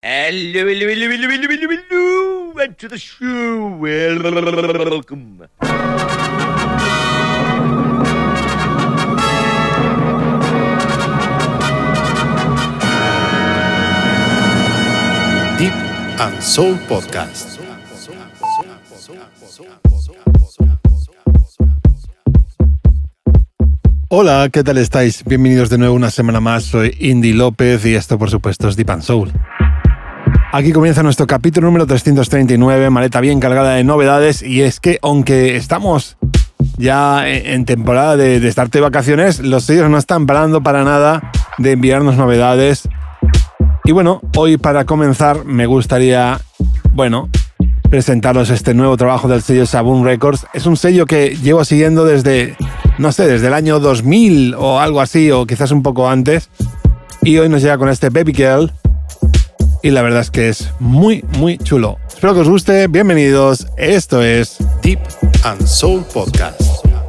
Hello, and to the show. Welcome. Deep and Soul Podcast. Hola, ¿qué tal estáis? Bienvenidos de nuevo una semana más. Soy Indy López y esto, por supuesto, es Deep and Soul. Aquí comienza nuestro capítulo número 339, maleta bien cargada de novedades, y es que aunque estamos ya en temporada de estarte de vacaciones, los sellos no están parando para nada de enviarnos novedades. Y bueno, hoy para comenzar me gustaría, presentaros este nuevo trabajo del sello Saboon Records. Es un sello que llevo siguiendo desde el año 2000 o algo así, o quizás un poco antes. Y hoy nos llega con este Baby Girl. Y la verdad es que es muy, muy chulo. Espero que os guste. Bienvenidos. Esto es Deep and Soul Podcast.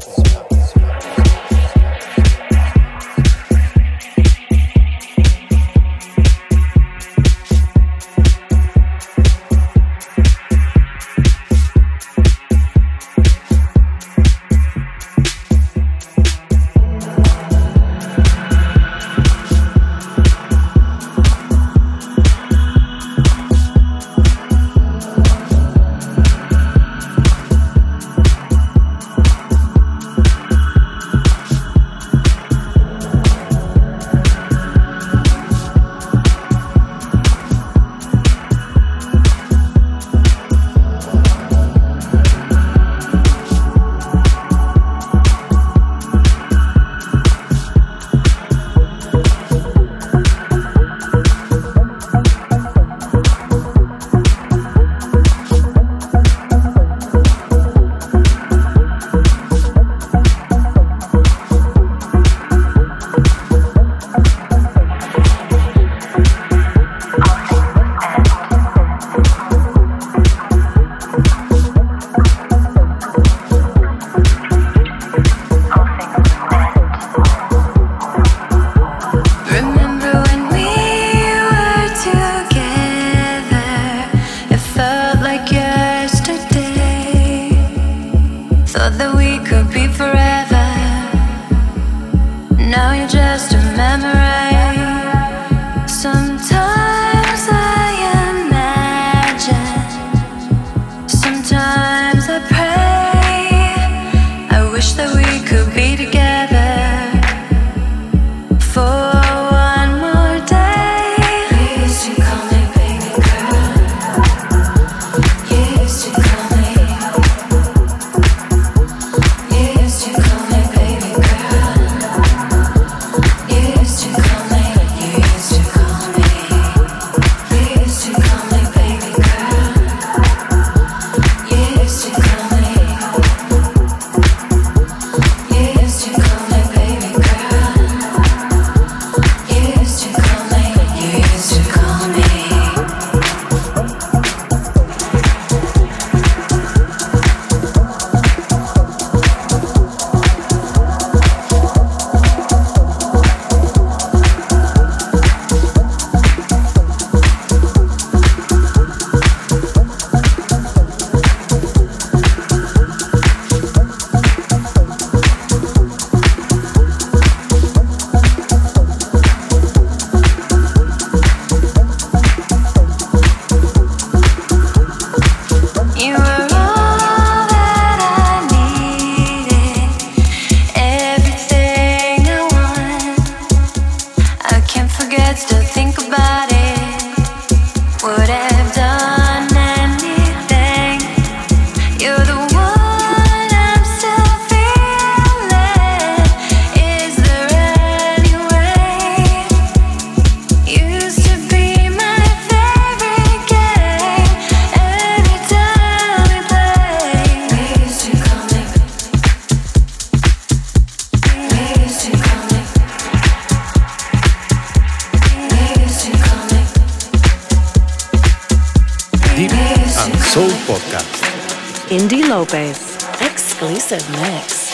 Soul Podcast. Indy Lopez, exclusive mix.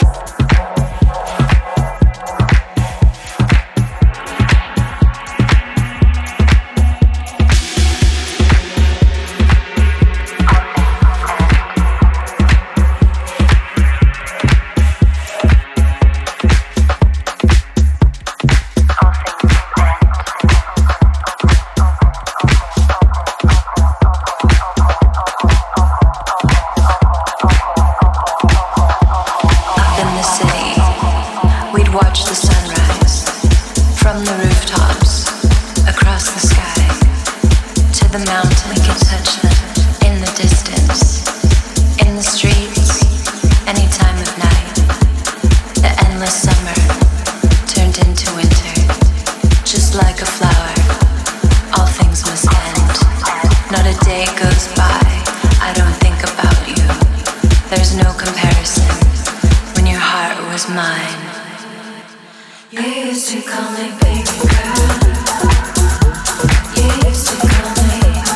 the mountain, we can touch them in the distance, in the streets, any time of night. The endless summer turned into winter, just like a flower. All things must end. Not a day goes by I don't think about you. There's no comparison when your heart was mine. You used to call me baby girl. You used to call me.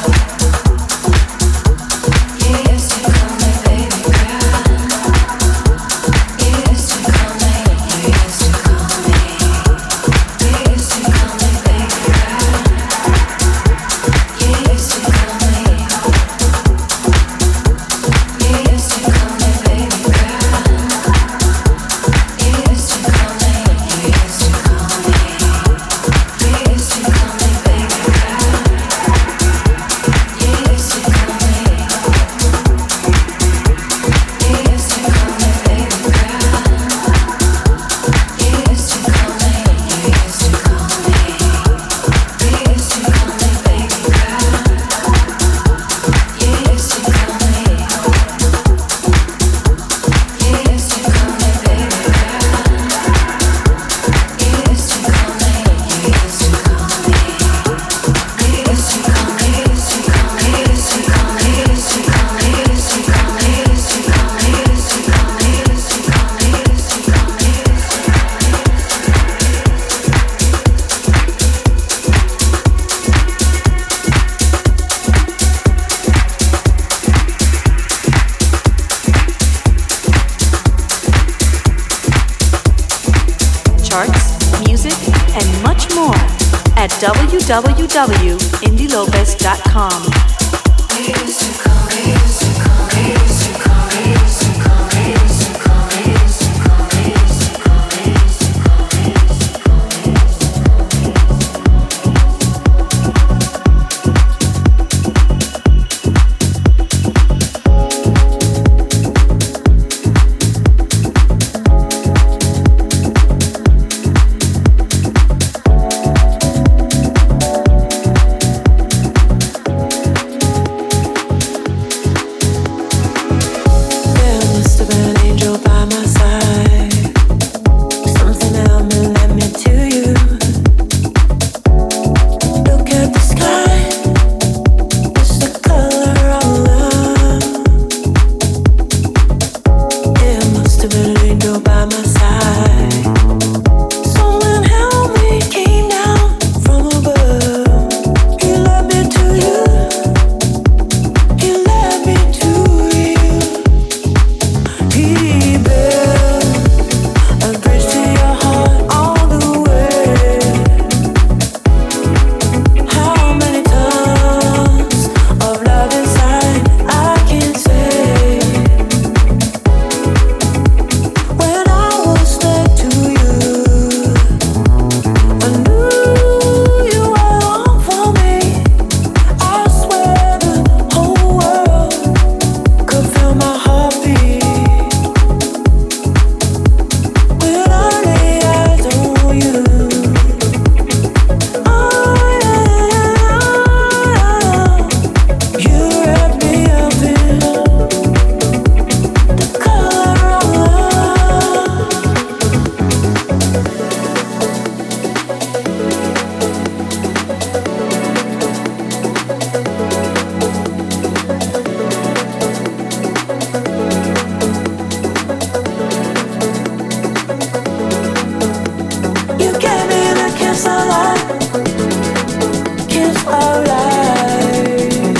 You used to call me baby girl. You used to call me. You used to call me. You used to call me baby girl. You used to call me. You used to call me baby girl. You used to call me. You used to call me. You used to call me baby girl. You used to call me. You used to call me baby girl. You used to call me. You used to call me. You used to call me baby girl. You used to call me. You used to call me baby girl. You used to call me. You used to call me. You used to call me. You used to call me. You used to call me. You used to call me. You used to call me. You used to call me. You used to call me. You used to call me. You used to call me. Charts, music, and much more at www.indilopez.com. You used to call me. You used to call me. You used to call me. You used to call me. You used to call me. You used to call me. You used to call me. You used to call me. You used to call There must have been an angel by my side. Something held me, led me to you. Look at the sky. It's the color of love. There must have been an angel by my side. Someone held me, came down from above. He led me to you. He led me to you. He built a bridge to your heart all the way. How many tons of love inside I can't say. When I was next to you, I knew you were all for me. I swear the whole world could feel my heartbeat. When I lay eyes on you, you wrap me up in the color of love. You gave me the kiss of life, kiss of life.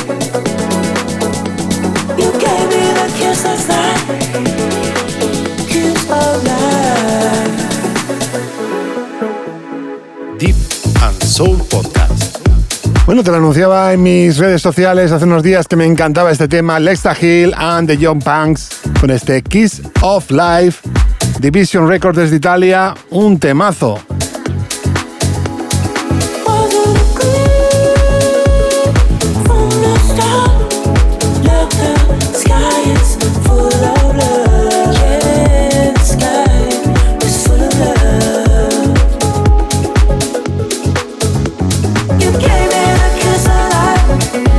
You gave me the kiss of life, kiss of life. Deep and Soul Podcast. Bueno, te lo anunciaba en mis redes sociales hace unos días que me encantaba este tema, Lexa Hill and the Young Punks, con este Kiss of Life, Division Records desde Italia, un temazo. From the start, look, the sky is full of love. Yeah, the sky is full of love. You gave me the kiss of life.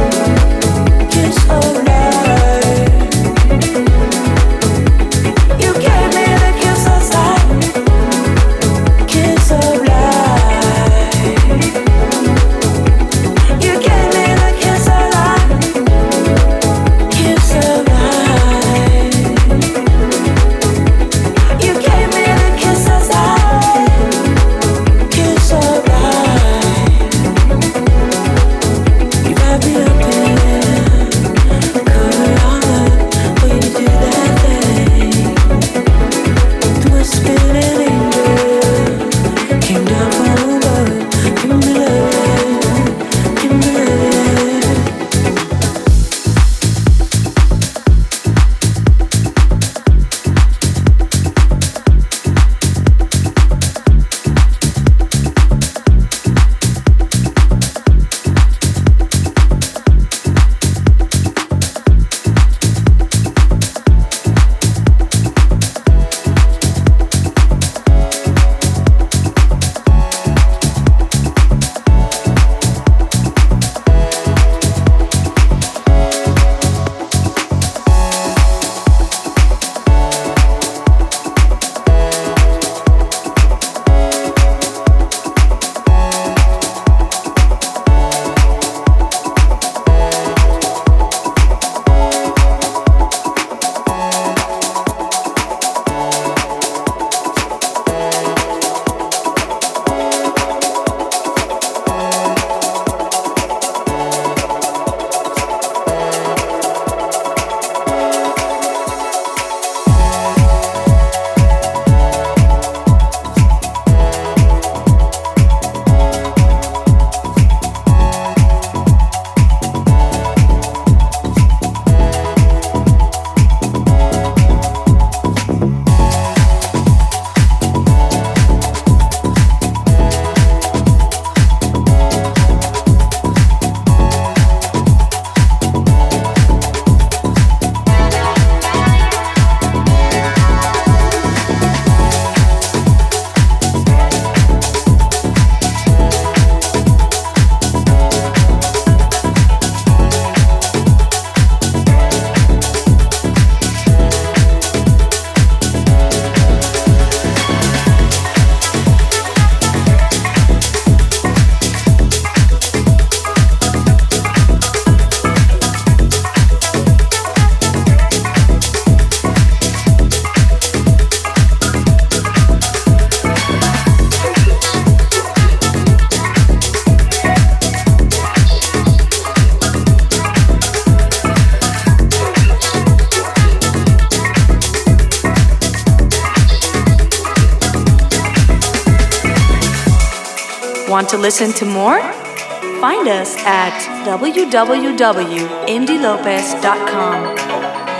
Want to listen to more? Find us at www.indylopez.com.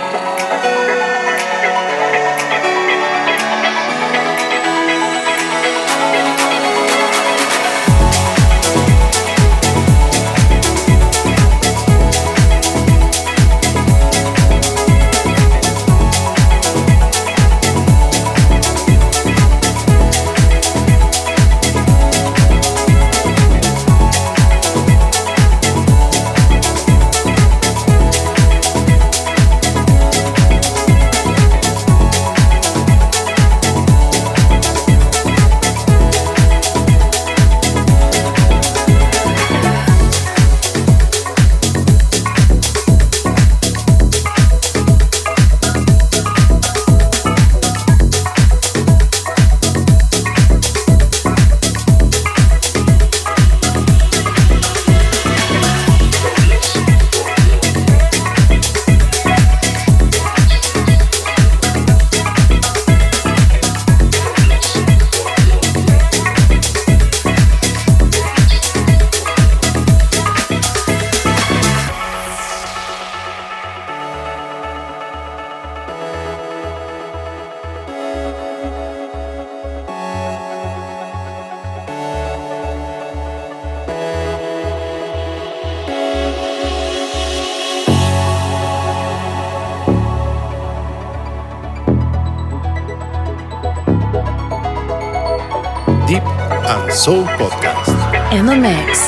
Deep and Soul Podcast. In the mix.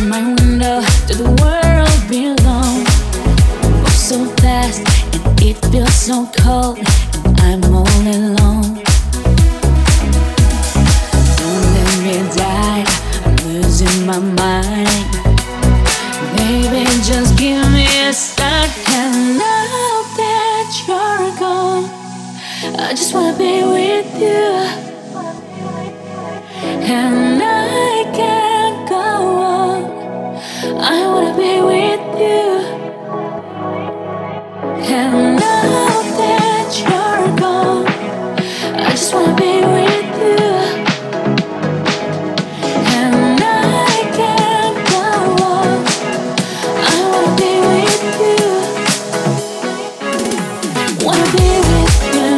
my window to the world below. Oh, so fast, and it feels so cold, and I'm all alone. Don't let me die, I'm losing my mind. Baby, just give me a second. Now that you're gone, I just wanna be with you, and I can't go on. I wanna be with you, and now that you're gone, I just wanna be with you, and I can't go on. I wanna be with you, wanna be with you.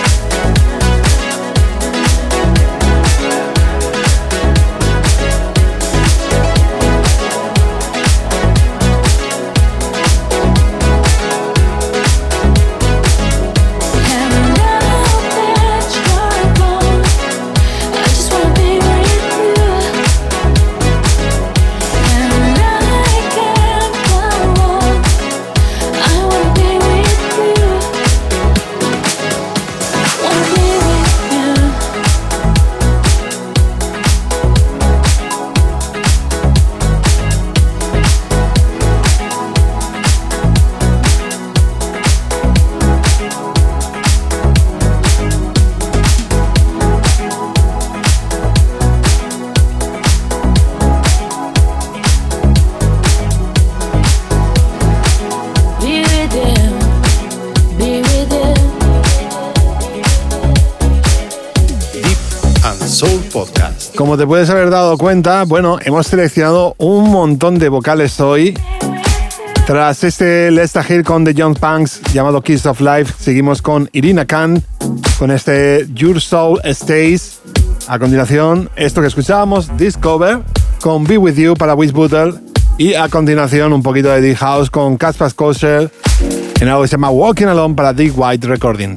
Podcast. Como te puedes haber dado cuenta, bueno, hemos seleccionado un montón de vocales hoy. Tras este Let's Hear con The Young Punks llamado Kiss of Life, seguimos con Irina Khan con este Your Soul Stays. A continuación, esto que escuchábamos, Discover con Be With You para Wishbottle. Y a continuación, un poquito de Deep House con Caspar Kosher en algo que se llama Walking Alone para Deep White Recordings.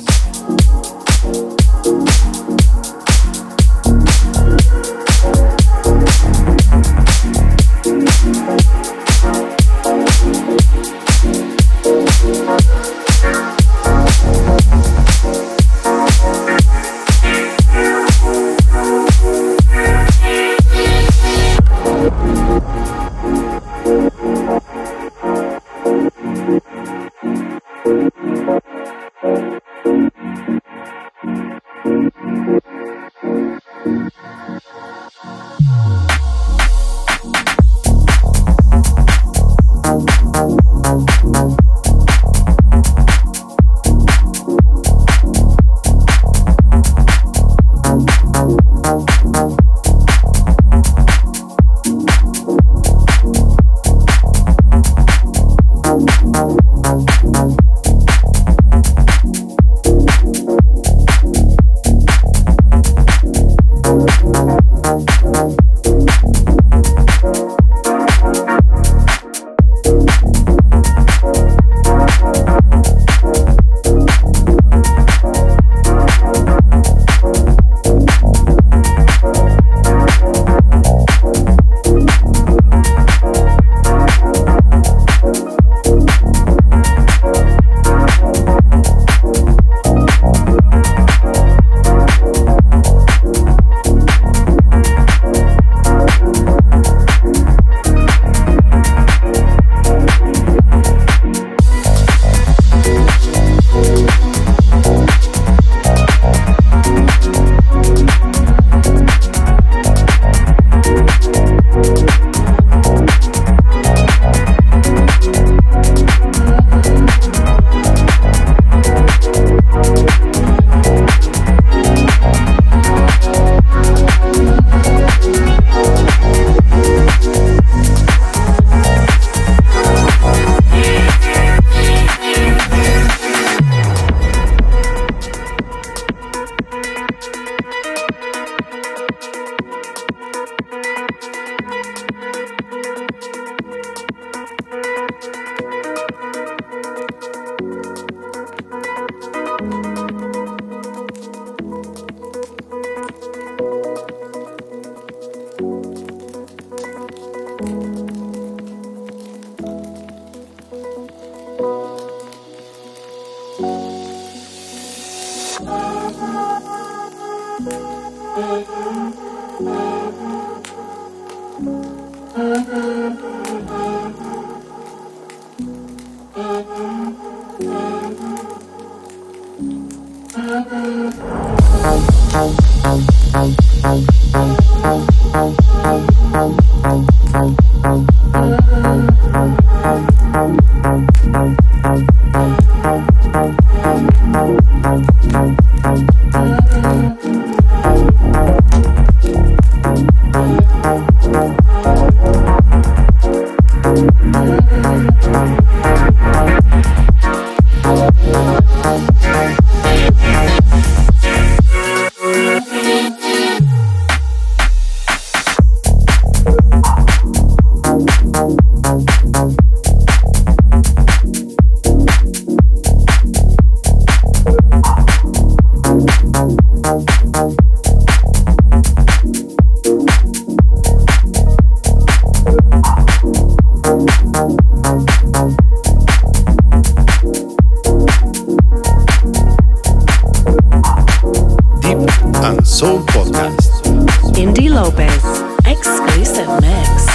Soul Podcast. Indie Lopez, exclusive mix.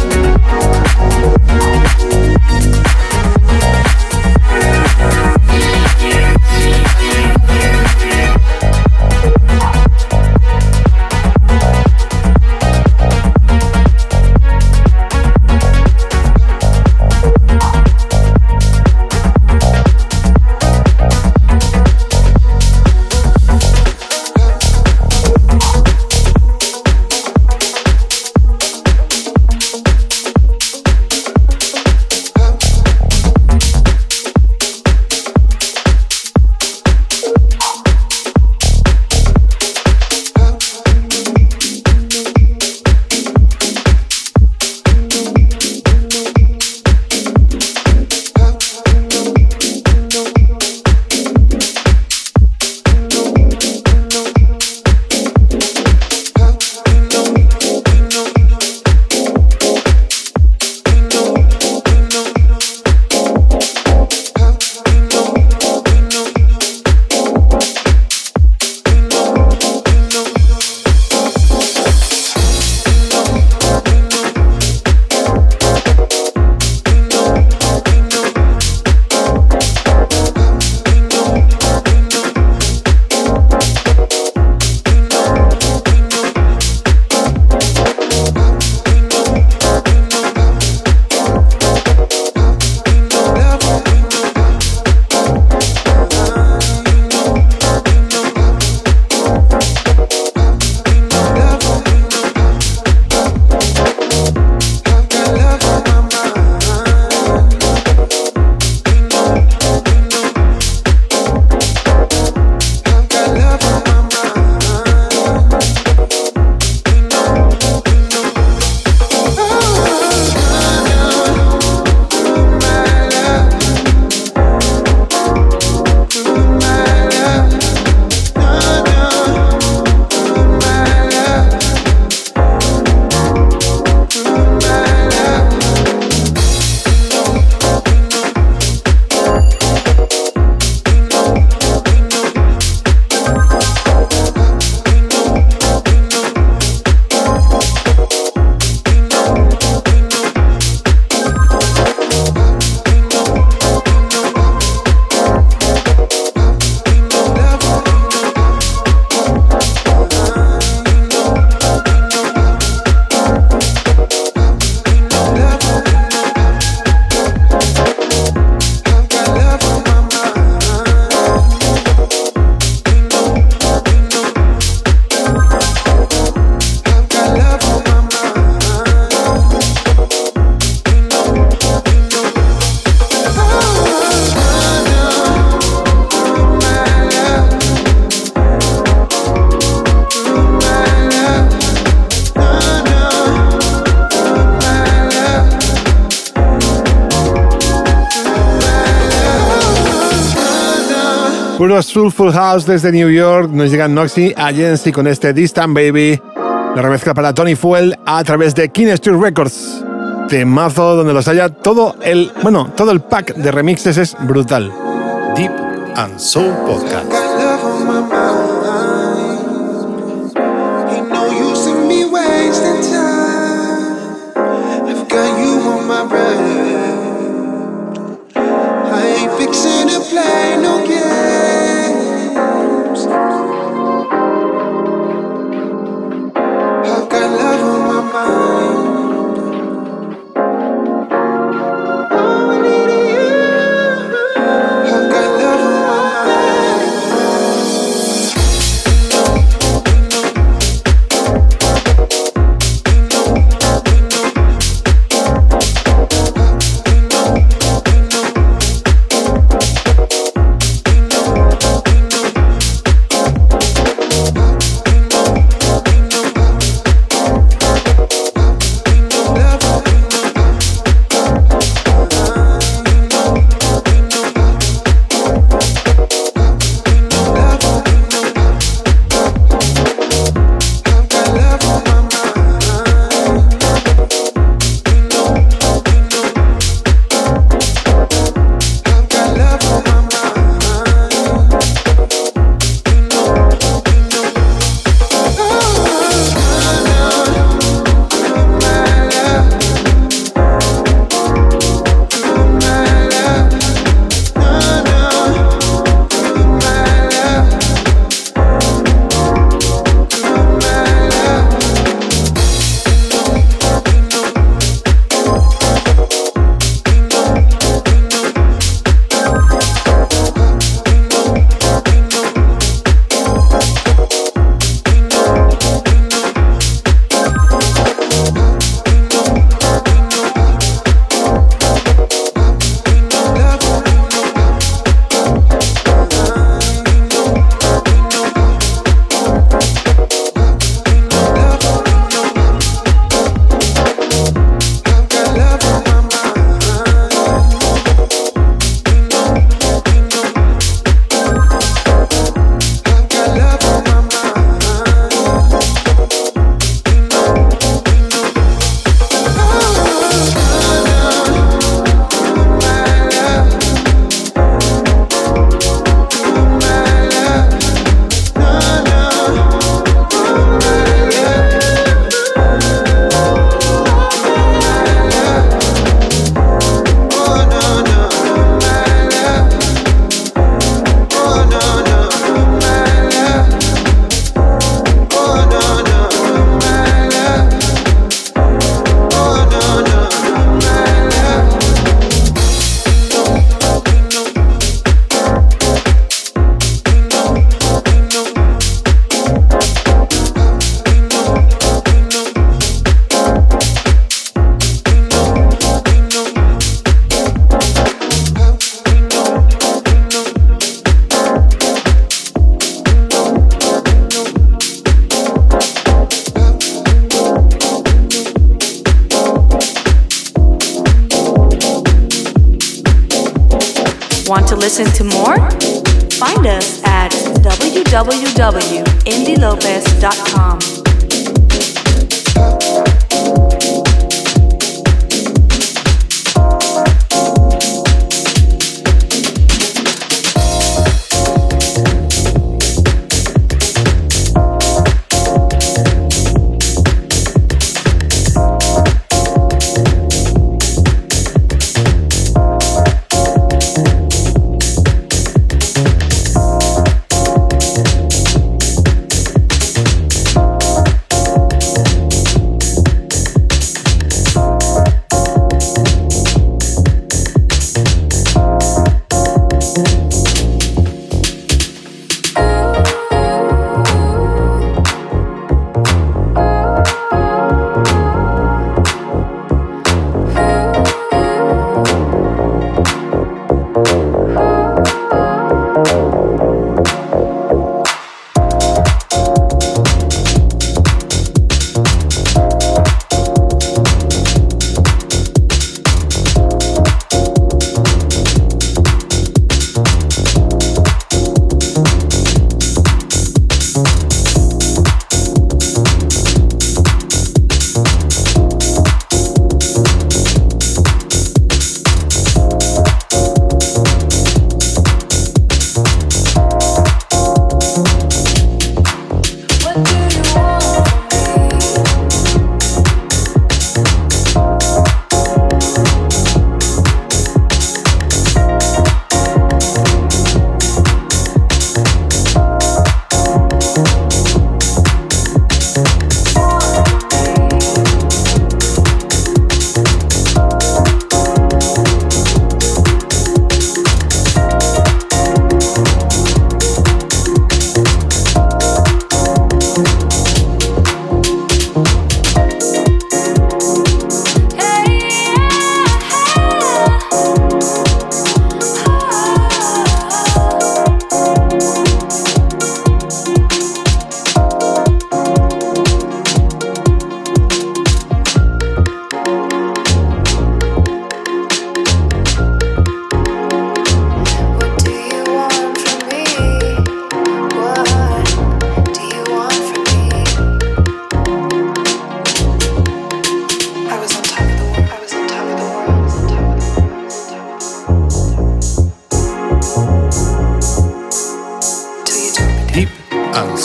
We'll be right back. Puro Soulful House desde New York. Nos llegan Noxy Agency con este Distant Baby. La remezcla para Tony Fuel a través de King Street Records. Temazo donde los haya todo el pack de remixes es brutal. Deep and Soul Podcast. Play no games. I've got love on my mind. Oh, I need you. I've got love on my Want to listen to more? Find us at www.indylopez.com.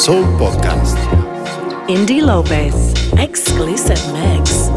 Soul Podcast. Indy Lopez, exclusive mix.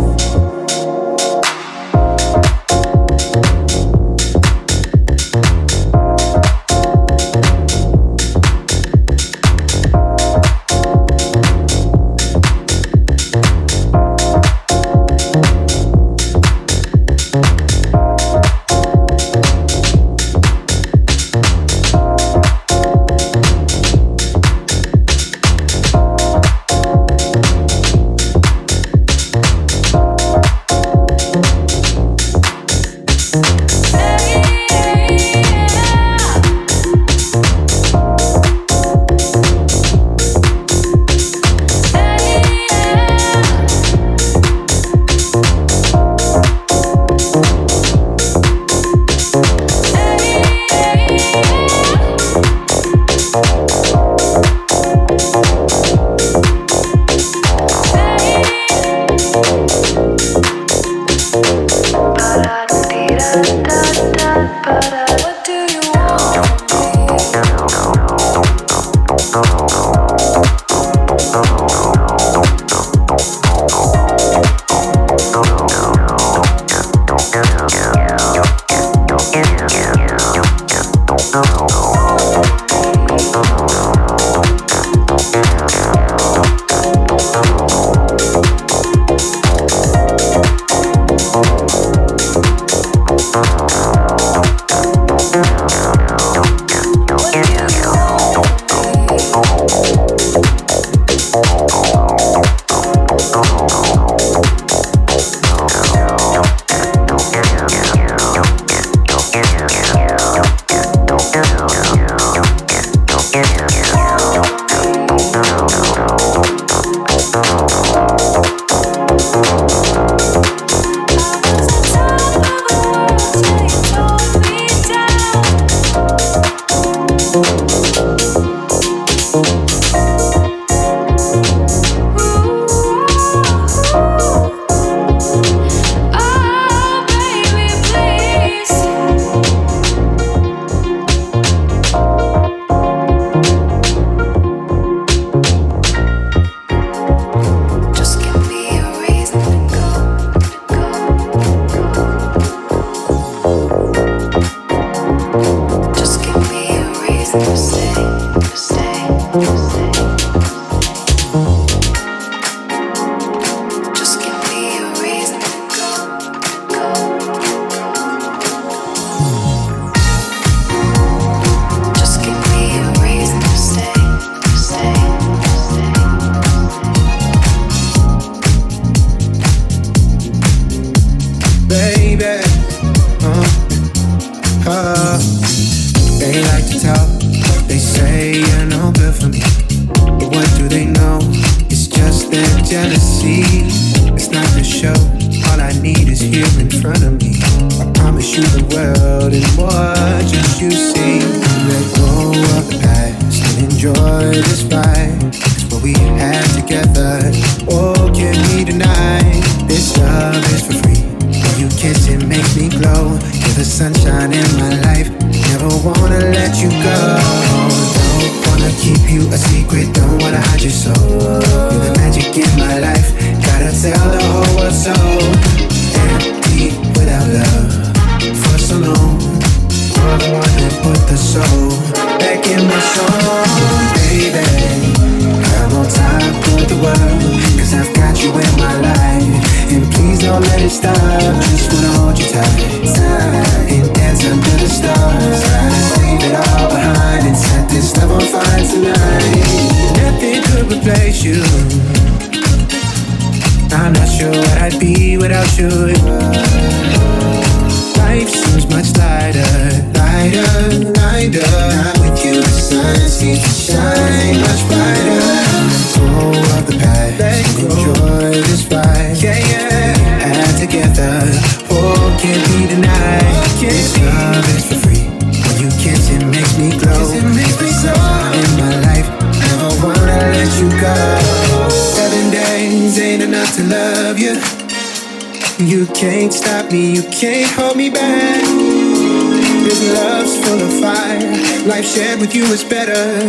You can't stop me, you can't hold me back. This love's full of fire. Life shared with you is better.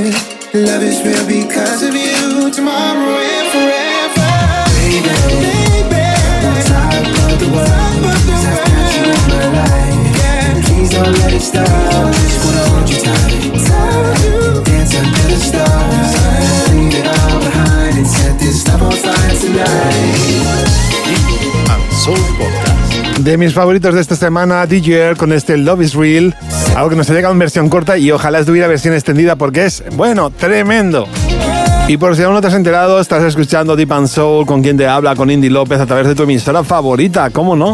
Love is real because of you. Tomorrow and forever. Baby, on top of the world, 'cause I've got you in my life. Please don't let it stop. Just wanna hold you tight. Dance under the stars. Leave it all behind and set this love on fire tonight. Deep and Soul Podcast. De mis favoritos de esta semana, DJ con este Love is Real, algo que nos ha llegado en versión corta y ojalá estuviera versión extendida porque es, bueno, tremendo. Y por si aún no te has enterado, estás escuchando Deep and Soul, con quien te habla, con Indy López, a través de tu emisora favorita, ¿cómo no?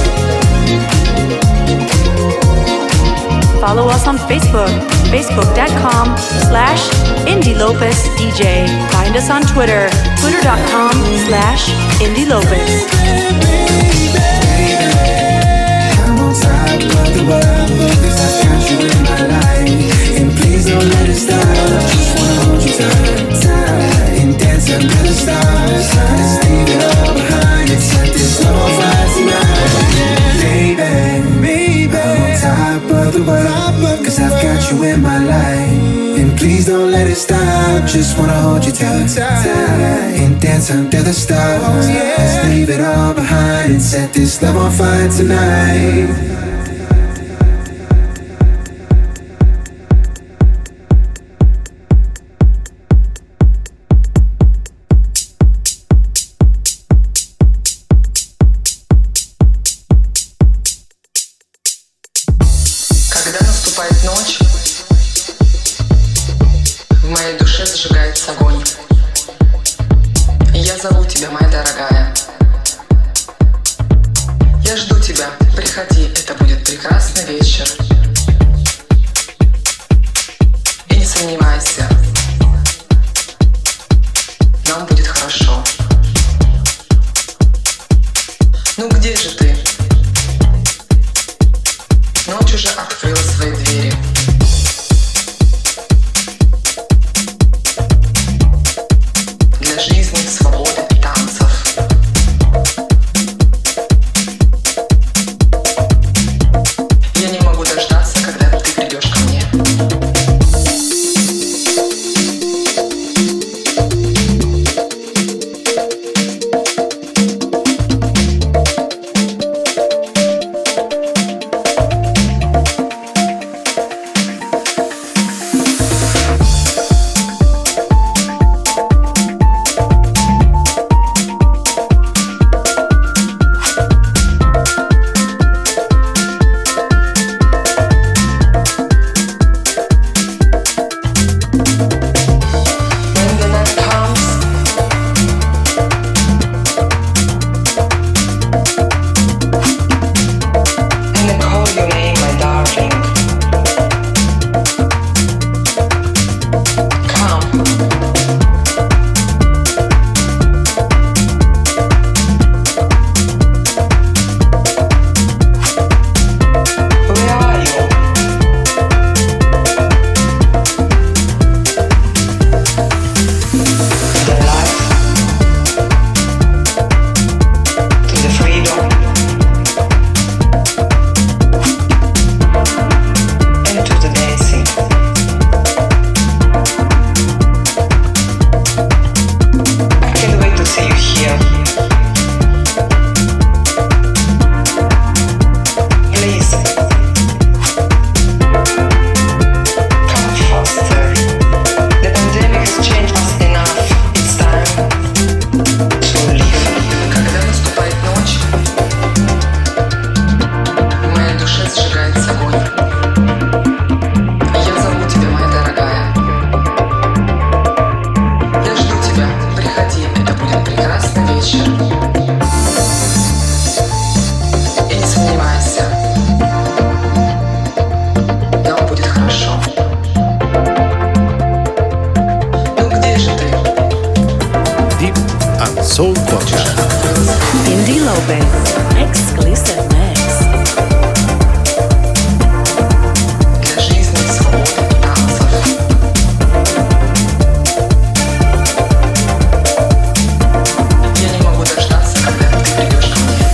Follow us on Facebook, facebook.com/IndyLopezDJ. Find us on Twitter, twitter.com/IndyLopez. I'm on top of the world, 'cause I've got you in my life. And please don't let it stop. Just wanna hold you tight, tight. And dance under the stars. Let's leave it all behind and set this love on fire tonight. Baby, I'm on top of the world, 'cause I've got you in my life. And please don't let it stop. Just wanna hold you tight, tight. And dance under the stars. Let's leave it all behind and set this love on fire tonight. Когда наступает ночь, в моей душе зажигается огонь. И я зову тебя, моя дорогая. Я жду тебя, приходи, это будет прекрасный вечер. И не сомневайся, нам будет хорошо. Ну где же ты? Ночь уже открыла свои двери. Для жизни, свободы и танцев. Я не могу дождаться, когда ты придешь ко мне. Soul Podcast. Indy Lopez, exclusive mix. Для жизни, свободы и танцев. Я не могу дождаться, когда ты придешь ко мне.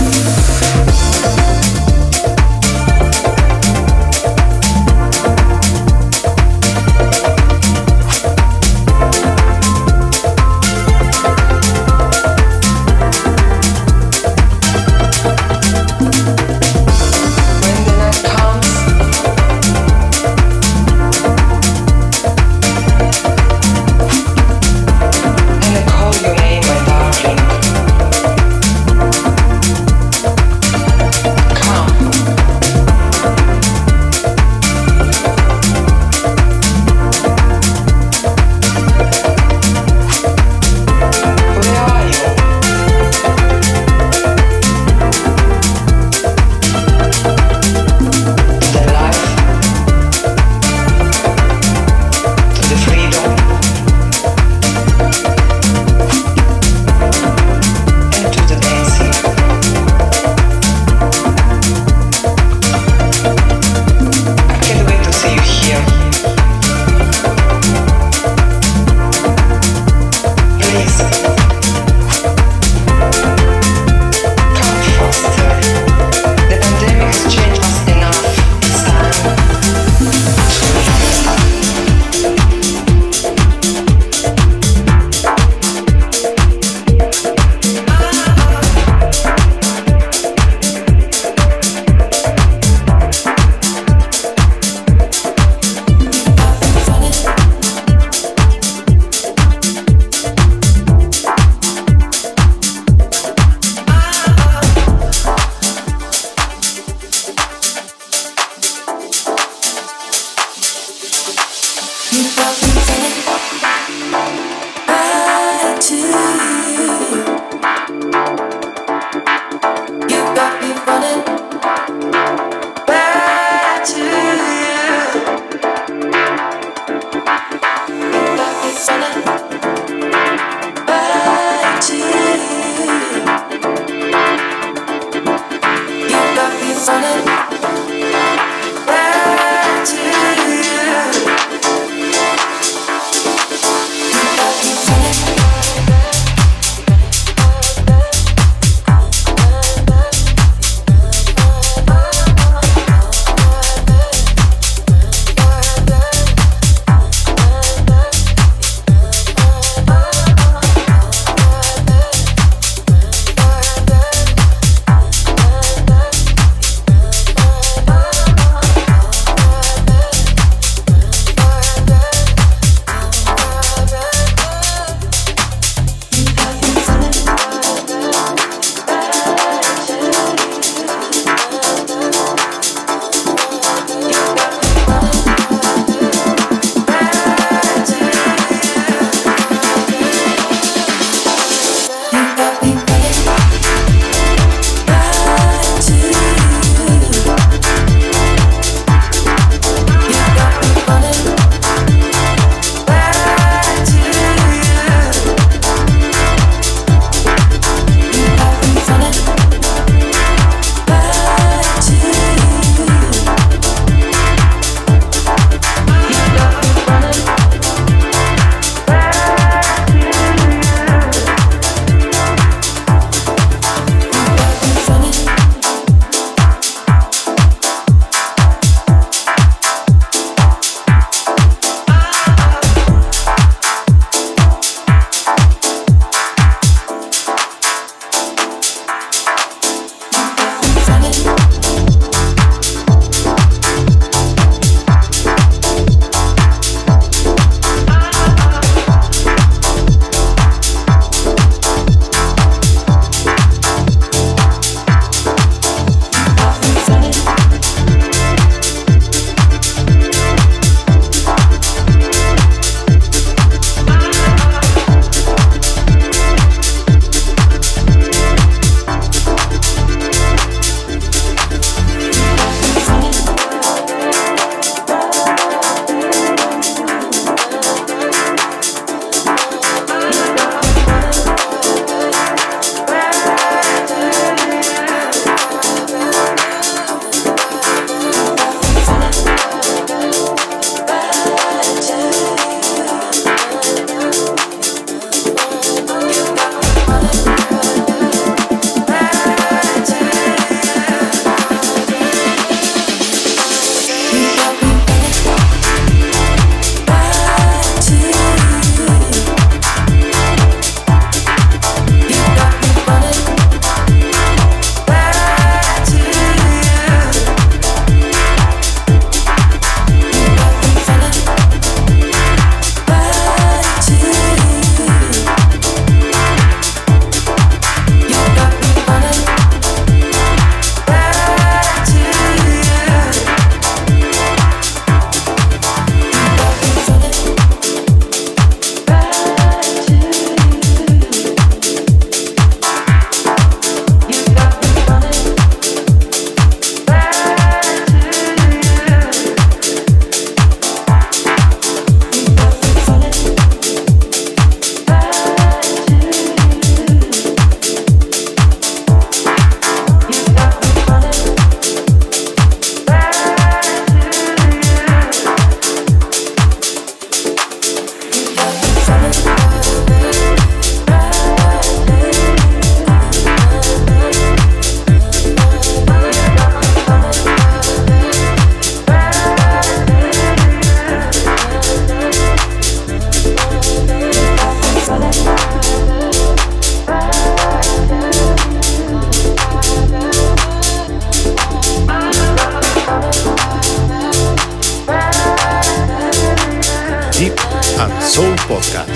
Podcast.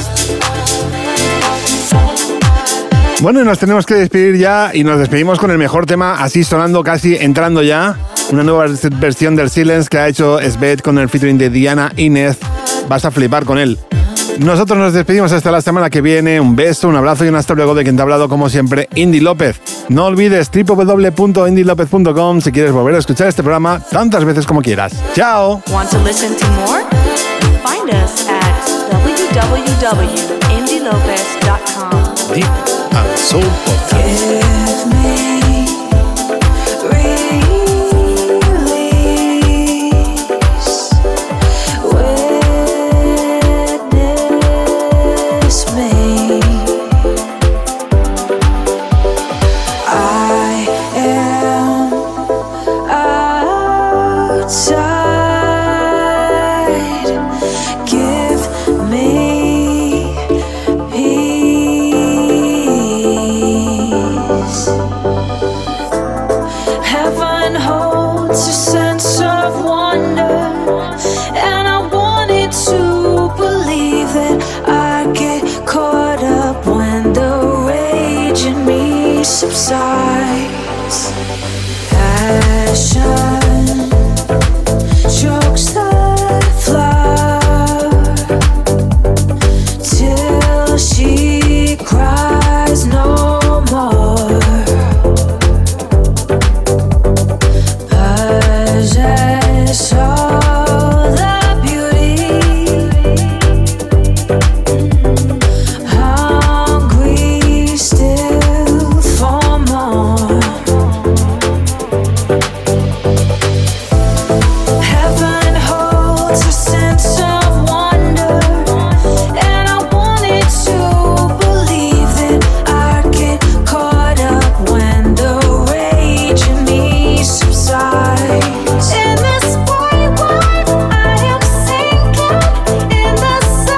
Bueno, y nos tenemos que despedir ya y nos despedimos con el mejor tema, así sonando casi entrando ya. Una nueva versión del Silence que ha hecho Svet con el featuring de Diana Inez. Vas a flipar con él. Nosotros nos despedimos hasta la semana que viene. Un beso, un abrazo y un hasta luego de quien te ha hablado como siempre, Indy López. No olvides www.indylopez.com si quieres volver a escuchar este programa tantas veces como quieras. ¡Chao! Want to listen to more? Find us at www.indylopez.com. Deep and Soul Podcast. Subsides. Passion chokes the flower till she cries no more. Possess all the beauty, hungry still for more. Heaven holds a sense of wonder, and I wanted to believe that I'd get caught up when the rage in me subsides. In this white wave, I am sinking in the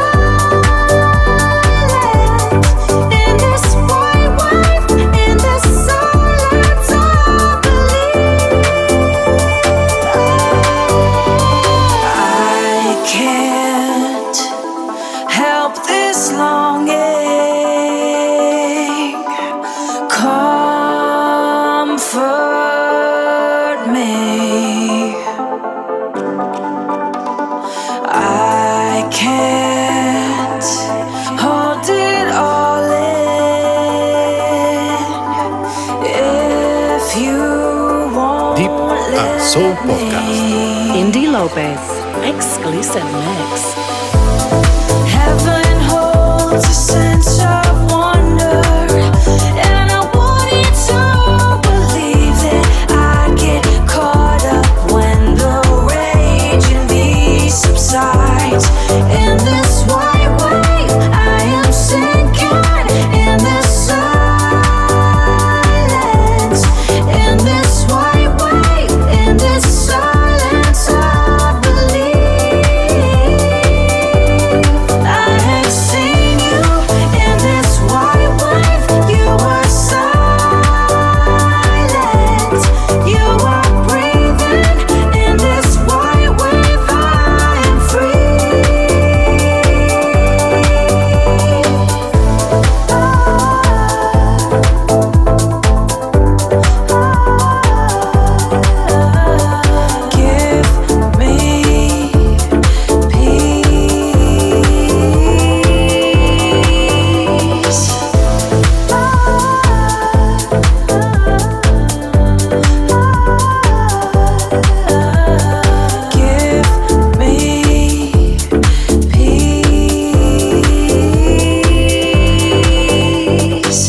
silence. In this white wave, in the silence, I believe. I can't help this longing. Comfort me. I can't hold it all in. If you won't Deep and Soul Podcast. Indy Lopez, exclusive mix. Heaven holds a sense of wonder, and I wanted to believe that I'd get caught up when the rage in me subsides. In this white wave, I am sinking in the silence. In this white wave, in this silence, I believe. I had seen you in this white wave. You were silent. You were breathing in this white wave. I am free. Give me peace. Give me peace.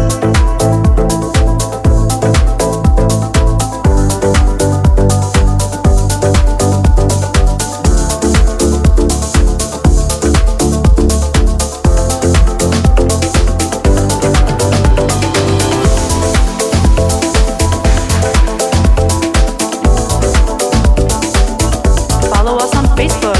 Follow us on Facebook,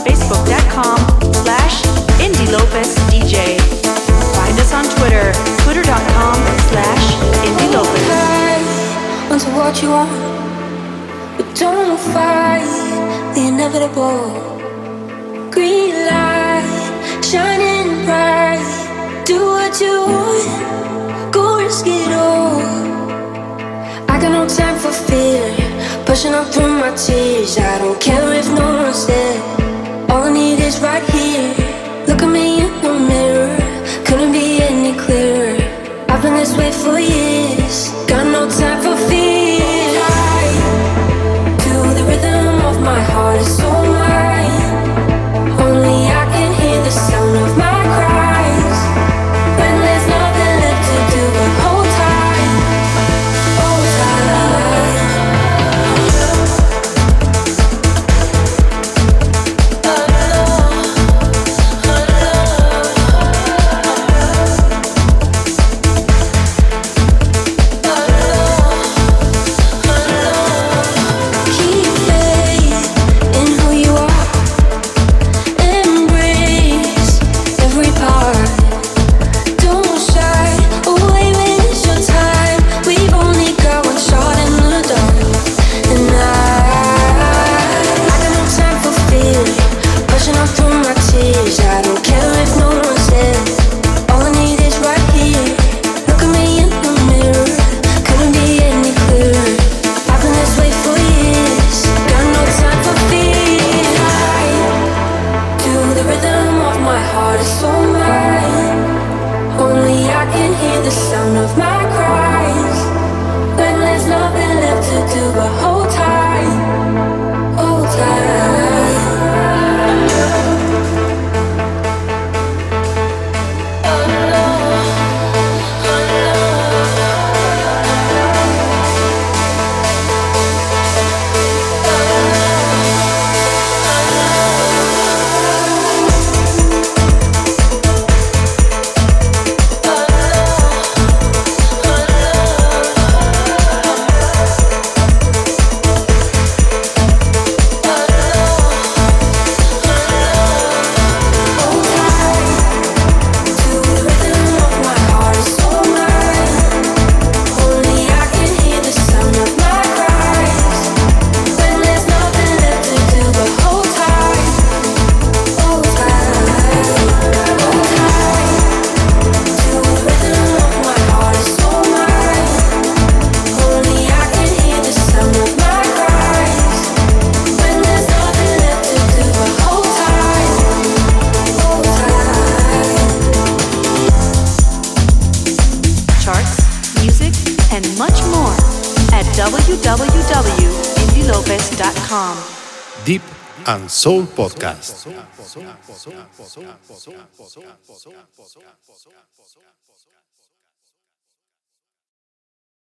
facebook.com/IndyLopezDJ. Find us on Twitter, twitter.com/IndyLopez. I want to watch you on, but don't fight the inevitable. Green light shining it all. I got no time for fear, pushing up through my tears. I don't care if no one's there. All I need is right here. Look at me in the mirror, couldn't be any clearer. I've been this way for years, got no time for fear. To the rhythm of my heart is so mine. Only I can hear the sound of my cries. When there's nothing left to do but hold tight, hold tight. www.indilopez.com. Deep and Soul Podcast.